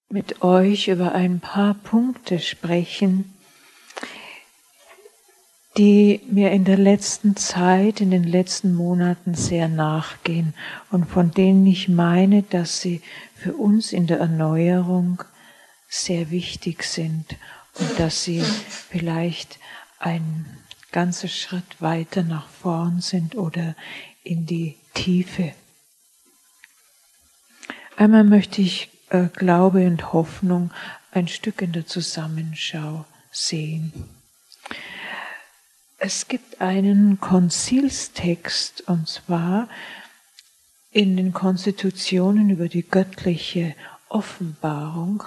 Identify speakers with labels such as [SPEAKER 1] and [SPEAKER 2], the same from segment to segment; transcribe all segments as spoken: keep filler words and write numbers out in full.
[SPEAKER 1] mit euch über ein paar Punkte sprechen, die mir in der letzten Zeit, in den letzten Monaten sehr nachgehen und von denen ich meine, dass sie für uns in der Erneuerung sehr wichtig sind und dass sie vielleicht ein ganzer Schritt weiter nach vorn sind oder in die Tiefe. Einmal möchte ich äh, Glaube und Hoffnung ein Stück in der Zusammenschau sehen. Es gibt einen Konzilstext, und zwar in den Konstitutionen über die göttliche Offenbarung.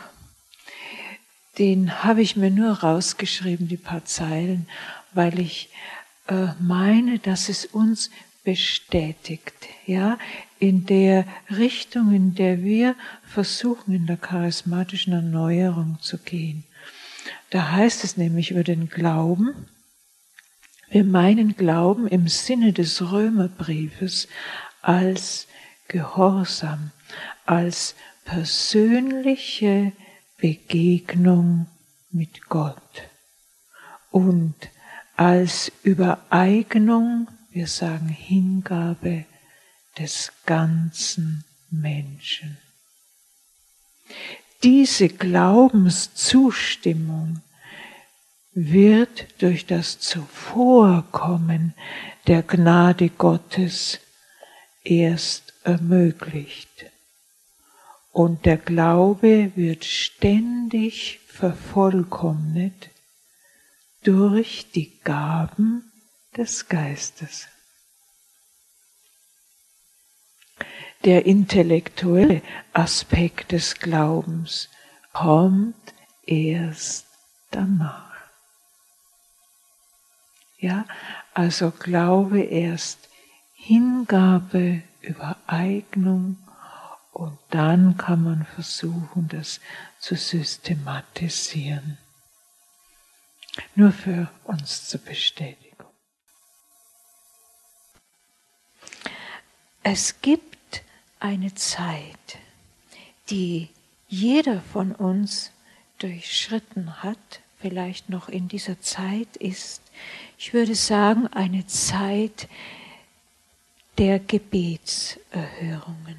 [SPEAKER 1] Den habe ich mir nur rausgeschrieben, die paar Zeilen, weil ich äh, meine, dass es uns bestätigt, ja, in der Richtung, in der wir versuchen, in der charismatischen Erneuerung zu gehen. Da heißt es nämlich über den Glauben: Wir meinen Glauben im Sinne des Römerbriefes als Gehorsam, als persönliche Begegnung mit Gott und als Übereignung, wir sagen Hingabe des ganzen Menschen. Diese Glaubenszustimmung wird durch das Zuvorkommen der Gnade Gottes erst ermöglicht. Und der Glaube wird ständig vervollkommnet durch die Gaben des Geistes. Der intellektuelle Aspekt des Glaubens kommt erst danach. Ja, also Glaube erst Hingabe, Übereignung, und dann kann man versuchen, das zu systematisieren. Nur für uns zur Bestätigung. Es gibt eine Zeit, die jeder von uns durchschritten hat, vielleicht noch in dieser Zeit ist, ich würde sagen, eine Zeit der Gebetserhörungen.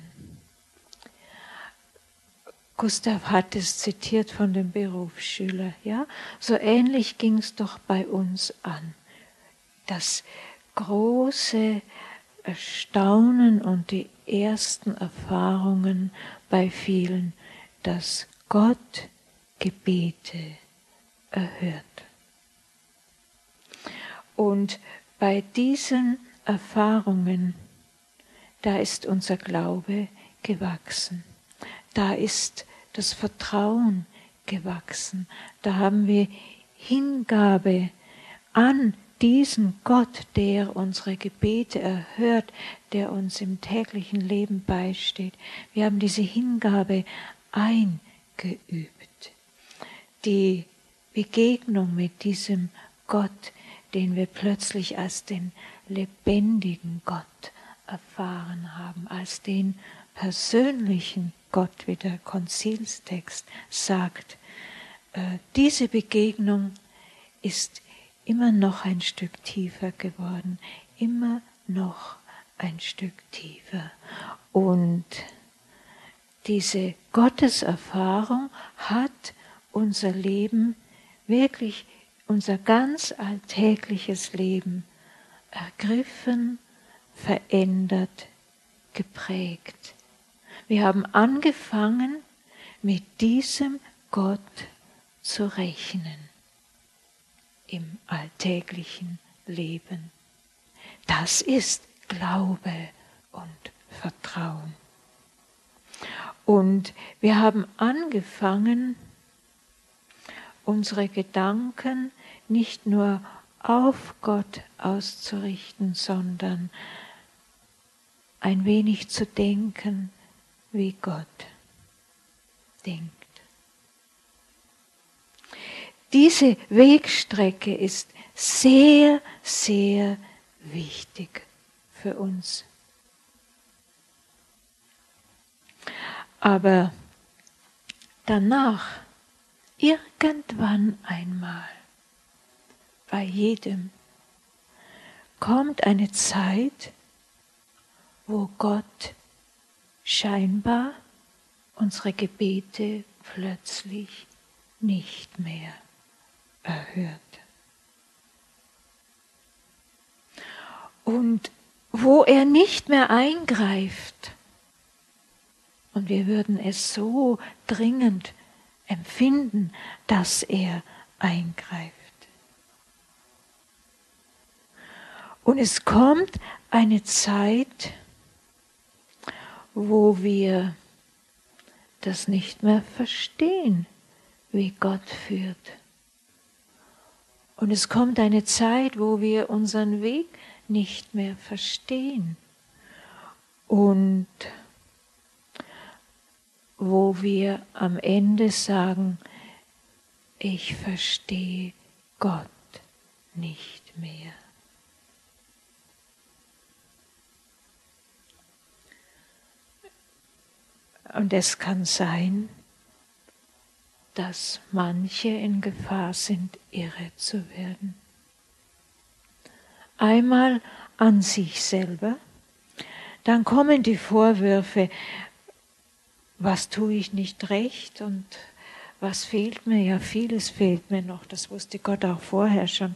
[SPEAKER 1] Gustav hat es zitiert von dem Berufsschüler, ja? So ähnlich ging es doch bei uns an. Das große Erstaunen und die ersten Erfahrungen bei vielen, dass Gott Gebete erhört. Und bei diesen Erfahrungen, da ist unser Glaube gewachsen. Da ist das Vertrauen gewachsen. Da haben wir Hingabe an diesen Gott, der unsere Gebete erhört, der uns im täglichen Leben beisteht. Wir haben diese Hingabe eingeübt. Die Begegnung mit diesem Gott, den wir plötzlich als den lebendigen Gott erfahren haben, als den persönlichen Gott, wie der Konzilstext sagt. Äh, diese Begegnung ist immer noch ein Stück tiefer geworden, immer noch ein Stück tiefer. Und diese Gotteserfahrung hat unser Leben, wirklich unser ganz alltägliches Leben ergriffen, verändert, geprägt. Wir haben angefangen, mit diesem Gott zu rechnen im alltäglichen Leben. Das ist Glaube und Vertrauen. Und wir haben angefangen, unsere Gedanken nicht nur auf Gott auszurichten, sondern ein wenig zu denken, wie Gott denkt. Diese Wegstrecke ist sehr, sehr wichtig für uns. Aber danach, irgendwann einmal, bei jedem, kommt eine Zeit, wo Gott scheinbar unsere Gebete plötzlich nicht mehr erhört. Und wo er nicht mehr eingreift, und wir würden es so dringend empfinden, dass er eingreift. Und es kommt eine Zeit, wo wir das nicht mehr verstehen, wie Gott führt. Und es kommt eine Zeit, wo wir unseren Weg nicht mehr verstehen und wo wir am Ende sagen, ich verstehe Gott nicht mehr. Und es kann sein, dass manche in Gefahr sind, irre zu werden. Einmal an sich selber, dann kommen die Vorwürfe, was tue ich nicht recht und was fehlt mir? Ja, vieles fehlt mir noch, das wusste Gott auch vorher schon.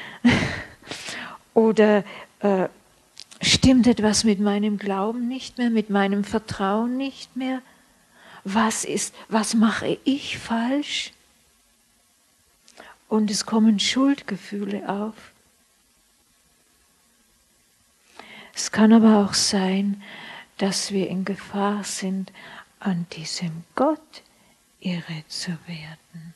[SPEAKER 1] Oder äh, stimmt etwas mit meinem Glauben nicht mehr, mit meinem Vertrauen nicht mehr? Was ist, was mache ich falsch? Und es kommen Schuldgefühle auf. Es kann aber auch sein, dass wir in Gefahr sind, an diesem Gott irre zu werden,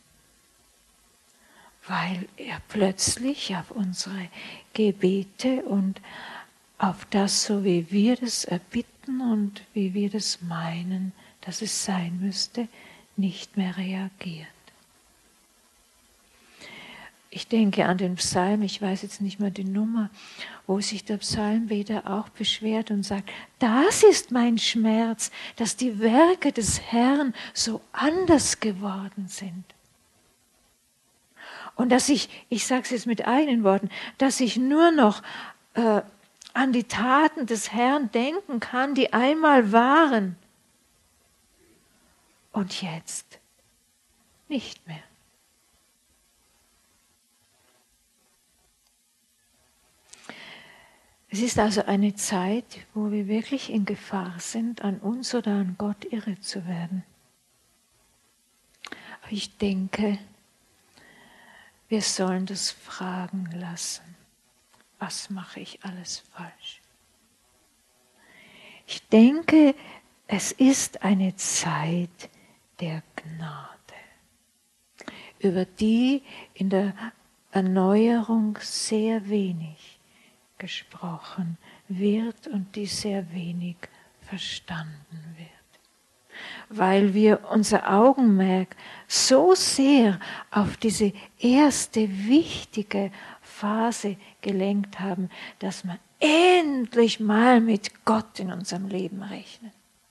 [SPEAKER 1] weil er plötzlich auf unsere Gebete und auf das, so wie wir das erbitten und wie wir das meinen, dass es sein müsste, nicht mehr reagiert. Ich denke an den Psalm, ich weiß jetzt nicht mehr die Nummer, wo sich der Psalmbeter auch beschwert und sagt, das ist mein Schmerz, dass die Werke des Herrn so anders geworden sind. Und dass ich, ich sage es jetzt mit eigenen Worten, dass ich nur noch äh, an die Taten des Herrn denken kann, die einmal waren und jetzt nicht mehr. Es ist also eine Zeit, wo wir wirklich in Gefahr sind, an uns oder an Gott irre zu werden. Aber ich denke, wir sollen das fragen lassen. Was mache ich alles falsch? Ich denke, es ist eine Zeit der Gnade, über die in der Erneuerung sehr wenig gesprochen wird und die sehr wenig verstanden wird. Weil wir unser Augenmerk so sehr auf diese erste wichtige Phase gelenkt haben, dass wir endlich mal mit Gott in unserem Leben rechnen.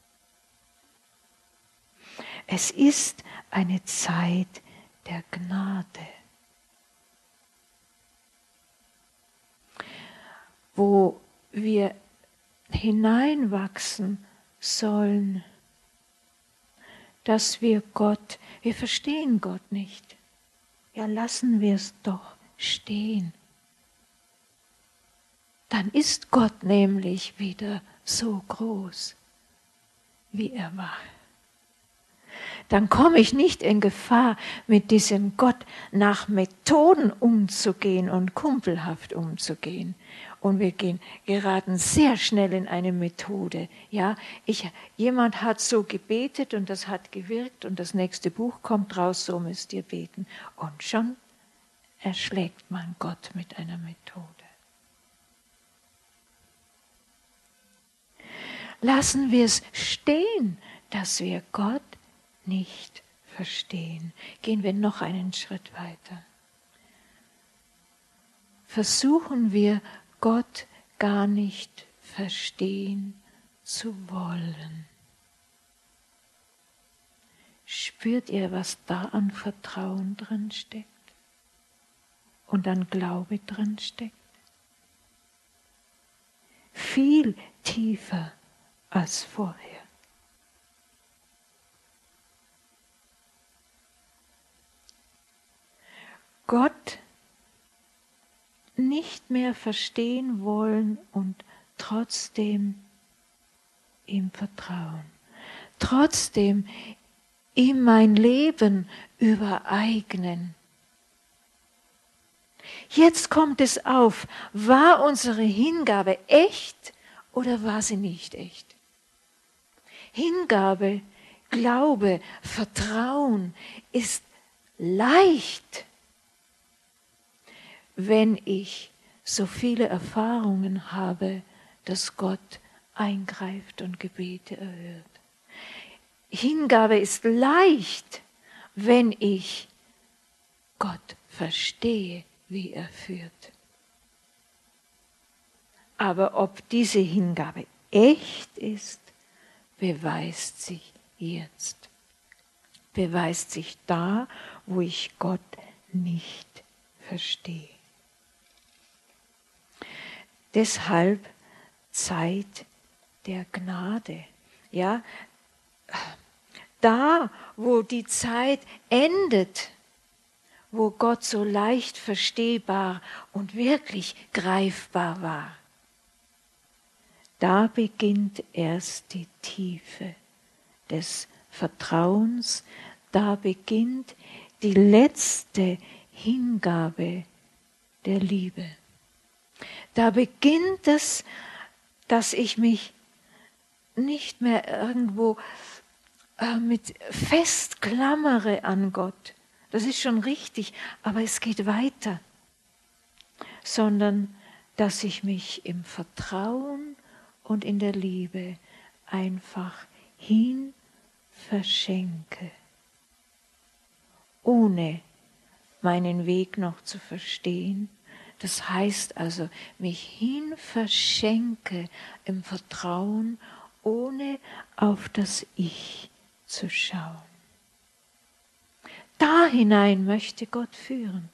[SPEAKER 1] Es ist eine Zeit der Gnade, wo wir hineinwachsen sollen, dass wir Gott, wir verstehen Gott nicht. Ja, lassen wir es doch stehen. Dann ist Gott nämlich wieder so groß, wie er war. Dann komme ich nicht in Gefahr, mit diesem Gott nach Methoden umzugehen und kumpelhaft umzugehen. Und wir gehen, geraten sehr schnell in eine Methode. Ja, ich, jemand hat so gebetet und das hat gewirkt und das nächste Buch kommt raus, so müsst ihr beten. Und schon erschlägt man Gott mit einer Methode. Lassen wir es stehen, dass wir Gott nicht verstehen. Gehen wir noch einen Schritt weiter. Versuchen wir, Gott gar nicht verstehen zu wollen. Spürt ihr, was da an Vertrauen drin steckt und an Glaube drin steckt? Viel tiefer als vorher. Gott nicht mehr verstehen wollen und trotzdem ihm vertrauen. Trotzdem ihm mein Leben übereignen. Jetzt kommt es auf, war unsere Hingabe echt oder war sie nicht echt? Hingabe, Glaube, Vertrauen ist leicht, wenn ich so viele Erfahrungen habe, dass Gott eingreift und Gebete erhört. Hingabe ist leicht, wenn ich Gott verstehe, wie er führt. Aber ob diese Hingabe echt ist, beweist sich jetzt. Beweist sich da, wo ich Gott nicht verstehe. Deshalb Zeit der Gnade. Ja, da, wo die Zeit endet, wo Gott so leicht verstehbar und wirklich greifbar war, da beginnt erst die Tiefe des Vertrauens, da beginnt die letzte Hingabe der Liebe. Da beginnt es, dass ich mich nicht mehr irgendwo äh, mit festklammere an Gott. Das ist schon richtig, aber es geht weiter. Sondern, dass ich mich im Vertrauen und in der Liebe einfach hin verschenke, ohne meinen Weg noch zu verstehen. Das heißt also, mich hin verschenke im Vertrauen, ohne auf das Ich zu schauen. Da hinein möchte Gott führen.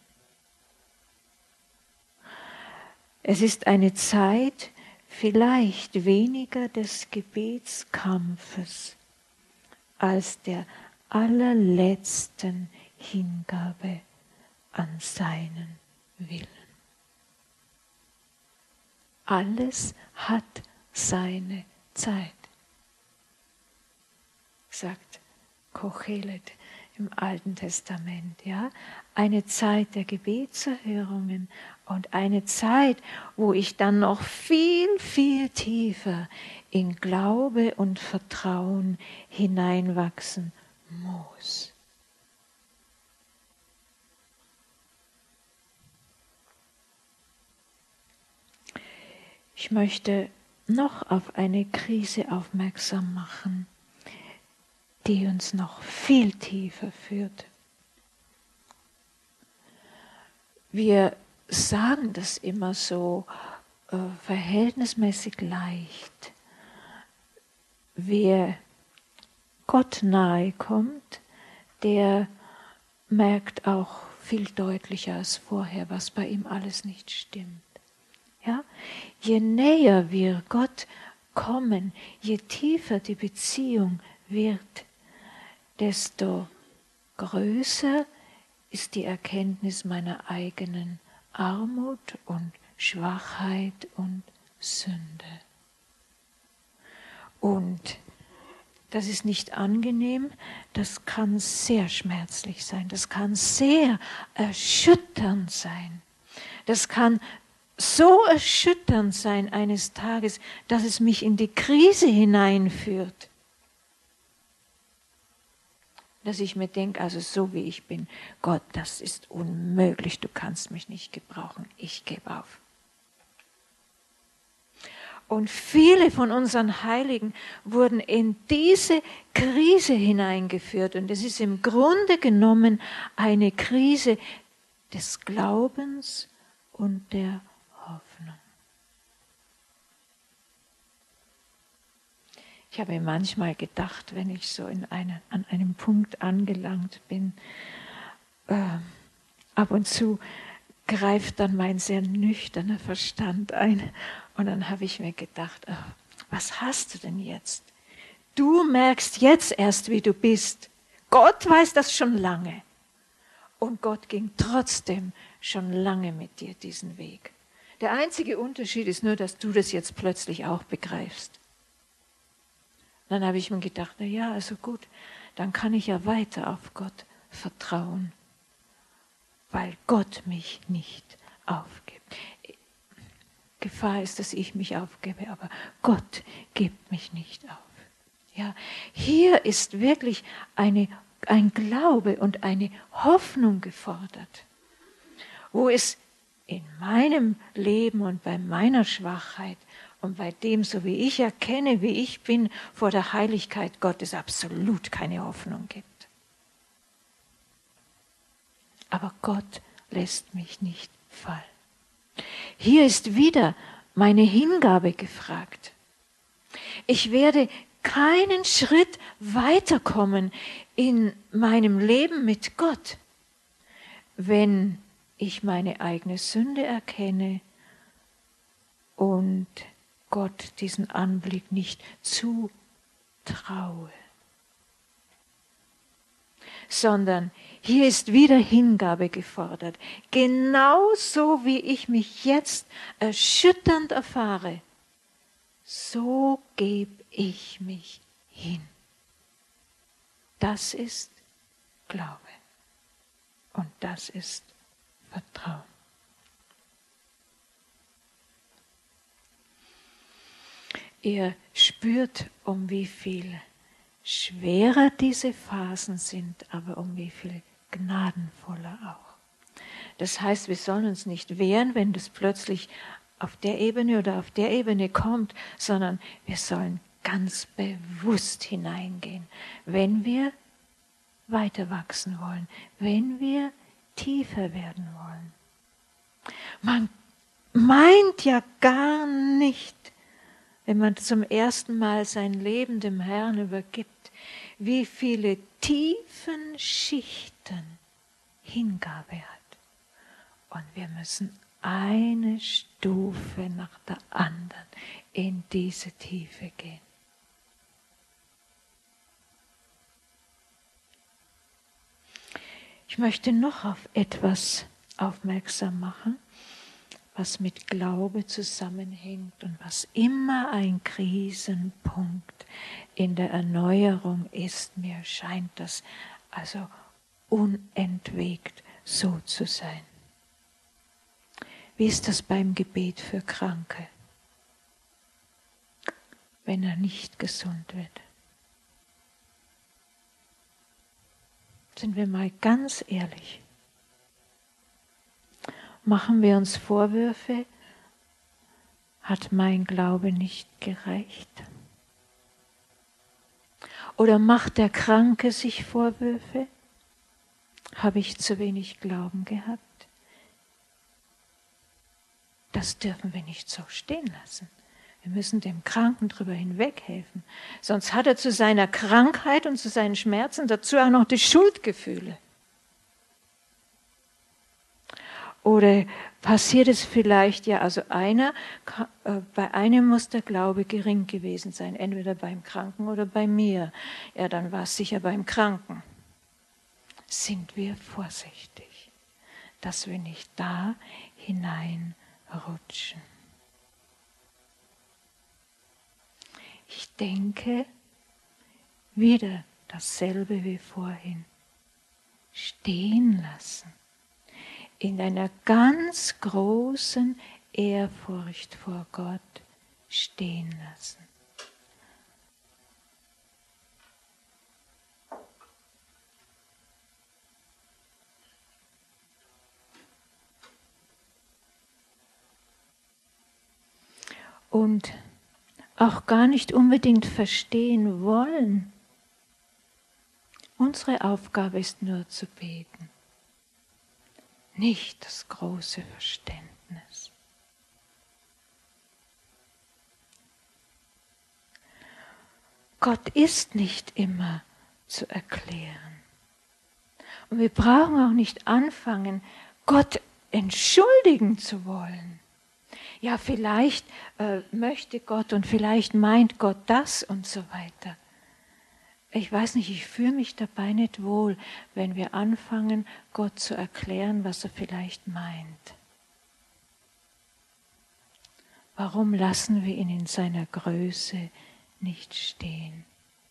[SPEAKER 1] Es ist eine Zeit vielleicht weniger des Gebetskampfes als der allerletzten Hingabe an seinen Willen. Alles hat seine Zeit, sagt Kochelet im Alten Testament. Ja? Eine Zeit der Gebetserhörungen und eine Zeit, wo ich dann noch viel, viel tiefer in Glaube und Vertrauen hineinwachsen muss. Ich möchte noch auf eine Krise aufmerksam machen, die uns noch viel tiefer führt. Wir sagen das immer so äh, verhältnismäßig leicht. Wer Gott nahe kommt, der merkt auch viel deutlicher als vorher, was bei ihm alles nicht stimmt. Ja? Je näher wir Gott kommen, je tiefer die Beziehung wird, desto größer ist die Erkenntnis meiner eigenen Armut und Schwachheit und Sünde. Und das ist nicht angenehm, das kann sehr schmerzlich sein, das kann sehr erschütternd sein. Das kann so erschütternd sein eines Tages, dass es mich in die Krise hineinführt. Dass ich mir denke, also so wie ich bin, Gott, das ist unmöglich, du kannst mich nicht gebrauchen, ich gebe auf. Und viele von unseren Heiligen wurden in diese Krise hineingeführt. Und es ist im Grunde genommen eine Krise des Glaubens und der Hoffnung. Ich habe mir manchmal gedacht, wenn ich so in eine, an einem Punkt angelangt bin, äh, ab und zu greift dann mein sehr nüchterner Verstand ein. Und dann habe ich mir gedacht, oh, was hast du denn jetzt? Du merkst jetzt erst, wie du bist. Gott weiß das schon lange. Und Gott ging trotzdem schon lange mit dir diesen Weg. Der einzige Unterschied ist nur, dass du das jetzt plötzlich auch begreifst. Dann habe ich mir gedacht, na ja, also gut, dann kann ich ja weiter auf Gott vertrauen, weil Gott mich nicht aufgibt. Gefahr ist, dass ich mich aufgebe, aber Gott gibt mich nicht auf. Ja, hier ist wirklich eine, ein Glaube und eine Hoffnung gefordert, wo es in meinem Leben und bei meiner Schwachheit und bei dem, so wie ich erkenne, wie ich bin, vor der Heiligkeit Gottes absolut keine Hoffnung gibt. Aber Gott lässt mich nicht fallen. Hier ist wieder meine Hingabe gefragt. Ich werde keinen Schritt weiterkommen in meinem Leben mit Gott, wenn ich meine eigene Sünde erkenne und Gott diesen Anblick nicht zutraue. Sondern hier ist wieder Hingabe gefordert. Genauso wie ich mich jetzt erschütternd erfahre, so gebe ich mich hin. Das ist Glaube und das ist Vertrauen. Ihr spürt, um wie viel schwerer diese Phasen sind, aber um wie viel gnadenvoller auch. Das heißt, wir sollen uns nicht wehren, wenn das plötzlich auf der Ebene oder auf der Ebene kommt, sondern wir sollen ganz bewusst hineingehen, wenn wir weiter wachsen wollen, wenn wir tiefer werden wollen. Man meint ja gar nicht, wenn man zum ersten Mal sein Leben dem Herrn übergibt, wie viele tiefen Schichten Hingabe hat. Und wir müssen eine Stufe nach der anderen in diese Tiefe gehen. Ich möchte noch auf etwas aufmerksam machen, was mit Glaube zusammenhängt und was immer ein Krisenpunkt in der Erneuerung ist. Mir scheint das also unentwegt so zu sein. Wie ist das beim Gebet für Kranke, wenn er nicht gesund wird? Sind wir mal ganz ehrlich. Machen wir uns Vorwürfe, hat mein Glaube nicht gereicht? Oder macht der Kranke sich Vorwürfe, habe ich zu wenig Glauben gehabt? Das dürfen wir nicht so stehen lassen. Wir müssen dem Kranken drüber hinweghelfen. Sonst hat er zu seiner Krankheit und zu seinen Schmerzen dazu auch noch die Schuldgefühle. Oder passiert es vielleicht, ja, also einer, äh, bei einem muss der Glaube gering gewesen sein, entweder beim Kranken oder bei mir. Ja, dann war es sicher beim Kranken. Sind wir vorsichtig, dass wir nicht da hineinrutschen. Ich denke, wieder dasselbe wie vorhin. Stehen lassen. In einer ganz großen Ehrfurcht vor Gott stehen lassen. Und auch gar nicht unbedingt verstehen wollen. Unsere Aufgabe ist nur zu beten. Nicht das große Verständnis. Gott ist nicht immer zu erklären. Und wir brauchen auch nicht anfangen, Gott entschuldigen zu wollen. Ja, vielleicht äh, möchte Gott und vielleicht meint Gott das und so weiter. Ich weiß nicht, ich fühle mich dabei nicht wohl, wenn wir anfangen, Gott zu erklären, was er vielleicht meint. Warum lassen wir ihn in seiner Größe nicht stehen?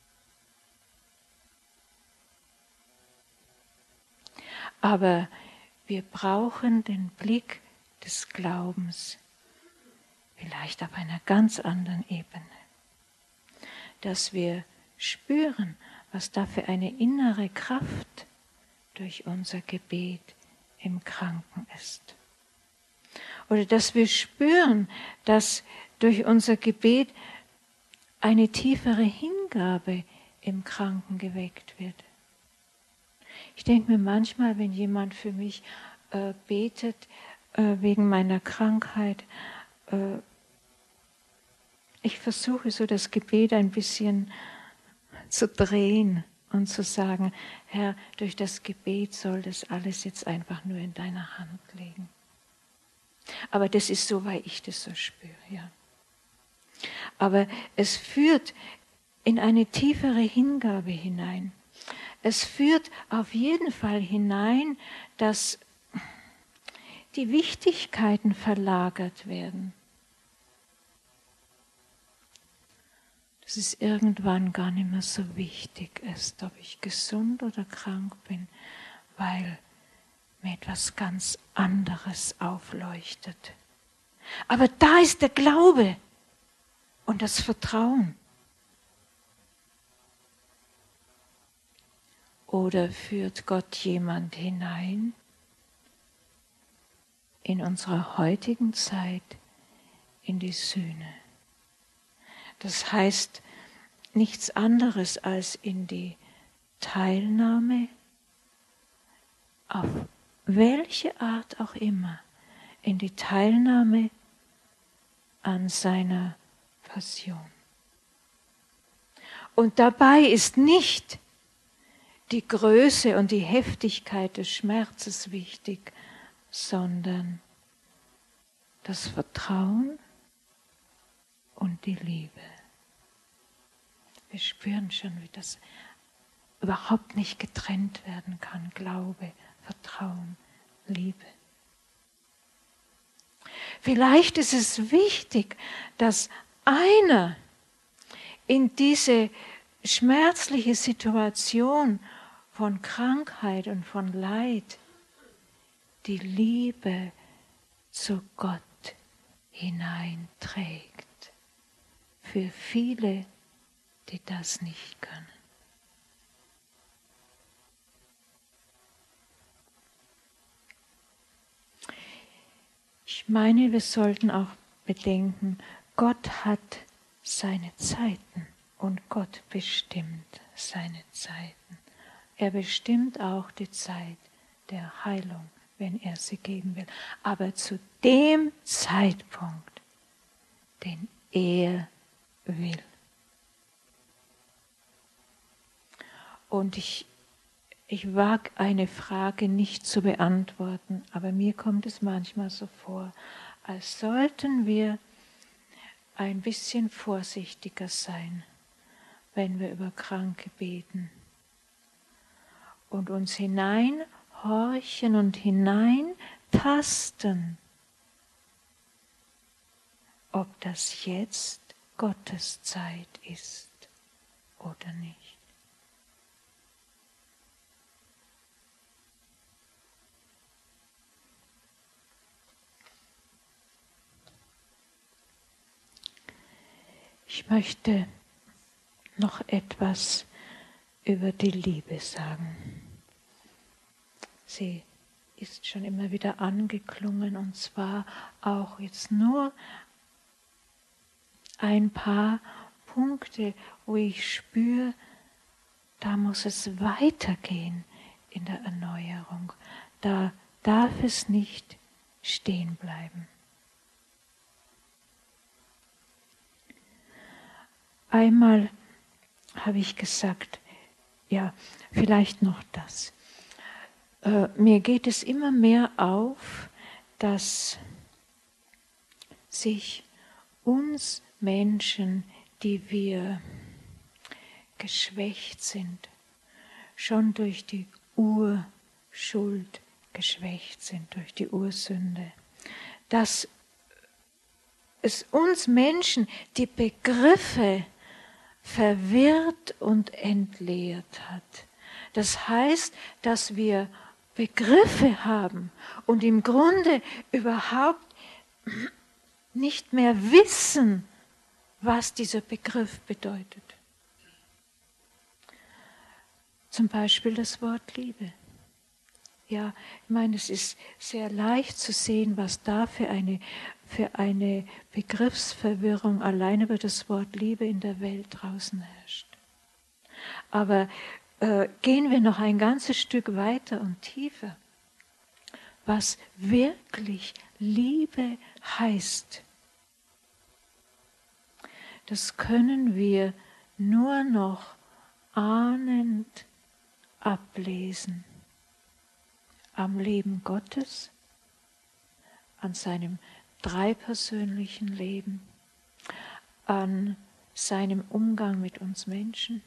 [SPEAKER 1] Aber wir brauchen den Blick des Glaubens, vielleicht auf einer ganz anderen Ebene, dass wir spüren, was da für eine innere Kraft durch unser Gebet im Kranken ist. Oder dass wir spüren, dass durch unser Gebet eine tiefere Hingabe im Kranken geweckt wird. Ich denke mir manchmal, wenn jemand für mich äh, betet, äh, wegen meiner Krankheit, äh, ich versuche so das Gebet ein bisschen zu drehen und zu sagen, Herr, durch das Gebet soll das alles jetzt einfach nur in deiner Hand liegen. Aber das ist so, weil ich das so spüre, ja. Aber es führt in eine tiefere Hingabe hinein. Es führt auf jeden Fall hinein, dass die Wichtigkeiten verlagert werden. Dass es irgendwann gar nicht mehr so wichtig ist, ob ich gesund oder krank bin, weil mir etwas ganz anderes aufleuchtet. Aber da ist der Glaube und das Vertrauen. Oder führt Gott jemand hinein in unserer heutigen Zeit in die Sühne? Das heißt nichts anderes als in die Teilnahme, auf welche Art auch immer, in die Teilnahme an seiner Passion. Und dabei ist nicht die Größe und die Heftigkeit des Schmerzes wichtig, sondern das Vertrauen und die Liebe. Wir spüren schon, wie das überhaupt nicht getrennt werden kann. Glaube, Vertrauen, Liebe. Vielleicht ist es wichtig, dass einer in diese schmerzliche Situation von Krankheit und von Leid die Liebe zu Gott hineinträgt. Für viele, die das nicht können. Ich meine, wir sollten auch bedenken, Gott hat seine Zeiten und Gott bestimmt seine Zeiten. Er bestimmt auch die Zeit der Heilung, wenn er sie geben will. Aber zu dem Zeitpunkt, den er will. Und ich, ich wage eine Frage nicht zu beantworten, aber mir kommt es manchmal so vor, als sollten wir ein bisschen vorsichtiger sein, wenn wir über Kranke beten und uns hineinhorchen und hineintasten, ob das jetzt Gottes Zeit ist oder nicht. Ich möchte noch etwas über die Liebe sagen. Sie ist schon immer wieder angeklungen, und zwar auch jetzt nur ein paar Punkte, wo ich spüre, da muss es weitergehen in der Erneuerung. Da darf es nicht stehen bleiben. Einmal habe ich gesagt, ja, vielleicht noch das. Äh, mir geht es immer mehr auf, dass sich uns Menschen, die wir geschwächt sind, schon durch die Urschuld geschwächt sind, durch die Ursünde, dass es uns Menschen die Begriffe verwirrt und entleert hat. Das heißt, dass wir Begriffe haben und im Grunde überhaupt nicht mehr wissen, was dieser Begriff bedeutet. Zum Beispiel das Wort Liebe. Ja, ich meine, es ist sehr leicht zu sehen, was da für eine, für eine Begriffsverwirrung allein über das Wort Liebe in der Welt draußen herrscht. Aber äh, gehen wir noch ein ganzes Stück weiter und tiefer. Was wirklich Liebe heißt, das können wir nur noch ahnend ablesen. Am Leben Gottes, an seinem dreipersönlichen Leben, an seinem Umgang mit uns Menschen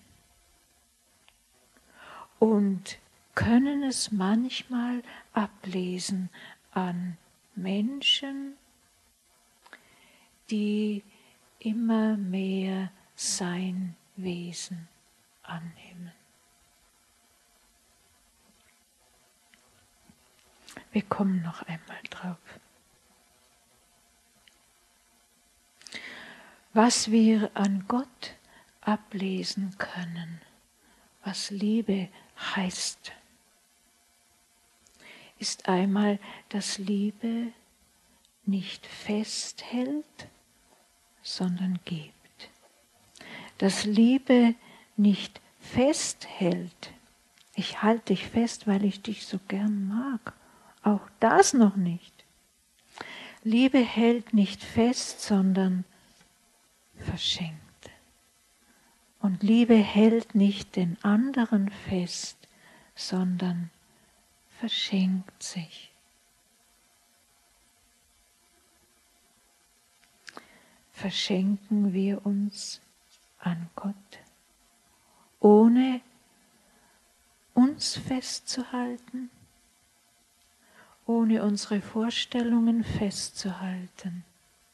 [SPEAKER 1] und können es manchmal ablesen an Menschen, die immer mehr sein Wesen annehmen. Wir kommen noch einmal drauf. Was wir an Gott ablesen können, was Liebe heißt, ist einmal, dass Liebe nicht festhält, sondern gibt. Dass Liebe nicht festhält. Ich halte dich fest, weil ich dich so gern mag. Auch das noch nicht. Liebe hält nicht fest, sondern verschenkt. Und Liebe hält nicht den anderen fest, sondern verschenkt sich. Verschenken wir uns an Gott, ohne uns festzuhalten, ohne unsere Vorstellungen festzuhalten,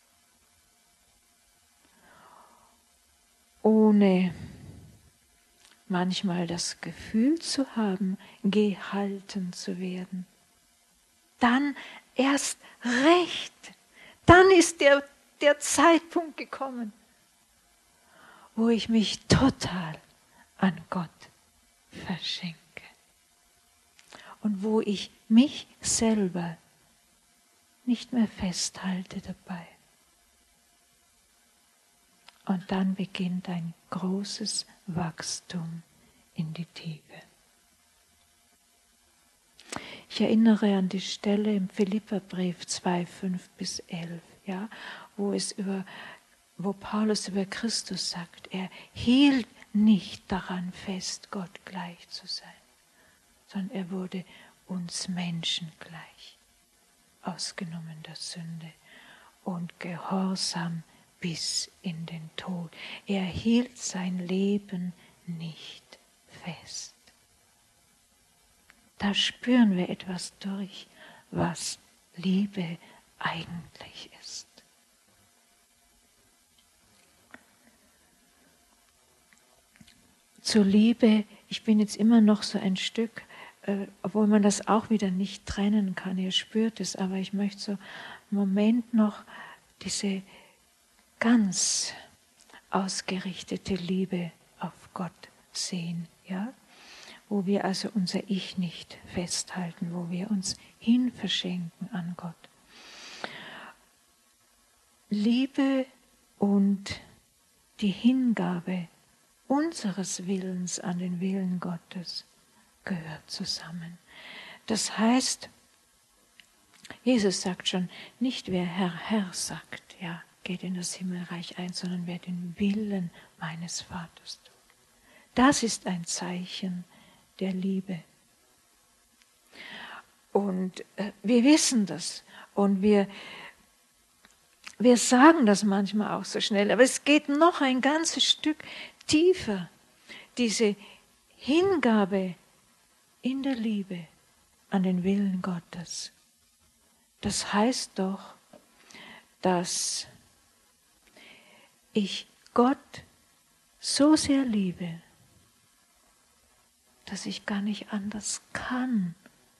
[SPEAKER 1] ohne manchmal das Gefühl zu haben, gehalten zu werden. Dann erst recht, dann ist der, der Zeitpunkt gekommen, wo ich mich total an Gott verschenke. Und wo ich mich selber nicht mehr festhalte dabei. Und dann beginnt ein großes Wachstum in die Tiefe. Ich erinnere an die Stelle im Philipperbrief zwei, fünf bis elf, ja, wo, es über, wo Paulus über Christus sagt, er hielt nicht daran fest, Gott gleich zu sein, sondern er wurde uns Menschen gleich, ausgenommen der Sünde und gehorsam bis in den Tod. Er hielt sein Leben nicht fest. Da spüren wir etwas durch, was Liebe eigentlich ist. Zur Liebe, ich bin jetzt immer noch so ein Stück, äh, obwohl man das auch wieder nicht trennen kann, ihr spürt es, aber ich möchte so einen Moment noch diese ganz ausgerichtete Liebe auf Gott sehen, ja? Wo wir also unser Ich nicht festhalten, wo wir uns hin verschenken an Gott. Liebe und die Hingabe unseres Willens an den Willen Gottes gehört zusammen. Das heißt, Jesus sagt schon, nicht wer Herr, Herr sagt, ja, geht in das Himmelreich ein, sondern wer den Willen meines Vaters tut. Das ist ein Zeichen der Liebe. Und äh, wir wissen das und wir, wir sagen das manchmal auch so schnell, aber es geht noch ein ganzes Stück tiefer. Diese Hingabe in der Liebe an den Willen Gottes. Das heißt doch, dass ich Gott so sehr liebe, dass ich gar nicht anders kann,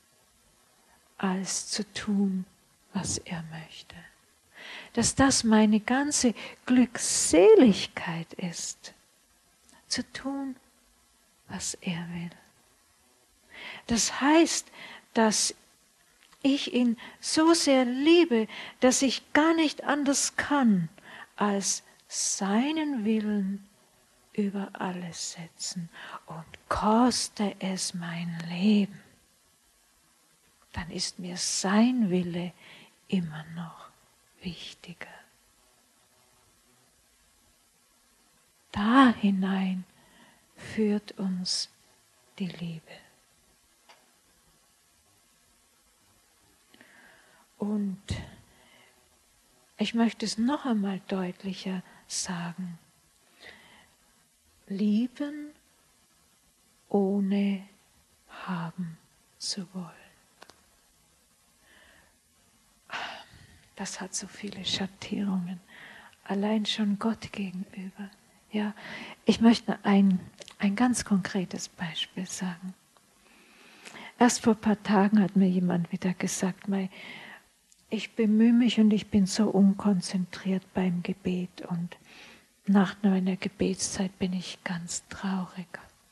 [SPEAKER 1] als zu tun, was er möchte. Dass das meine ganze Glückseligkeit ist, zu tun, was er will. Das heißt, dass ich ihn so sehr liebe, dass ich gar nicht anders kann, als seinen Willen über alles setzen. Und koste es mein Leben, dann ist mir sein Wille immer noch wichtiger. Da hinein führt uns die Liebe. Und ich möchte es noch einmal deutlicher sagen. Lieben ohne haben zu wollen. Das hat so viele Schattierungen. Allein schon Gott gegenüber. Ja, ich möchte ein, ein ganz konkretes Beispiel sagen. Erst vor ein paar Tagen hat mir jemand wieder gesagt, ich bemühe mich und ich bin so unkonzentriert beim Gebet und nach meiner Gebetszeit bin ich ganz traurig.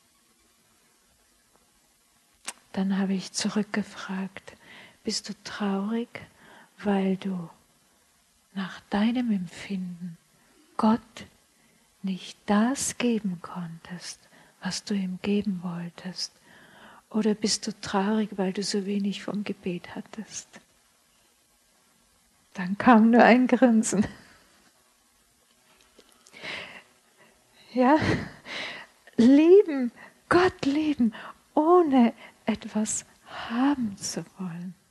[SPEAKER 1] Dann habe ich zurückgefragt, bist du traurig, weil du nach deinem Empfinden Gott nicht das geben konntest, was du ihm geben wolltest? Oder bist du traurig, weil du so wenig vom Gebet hattest? Dann kam nur ein Grinsen. Ja, lieben, Gott lieben, ohne etwas haben zu wollen.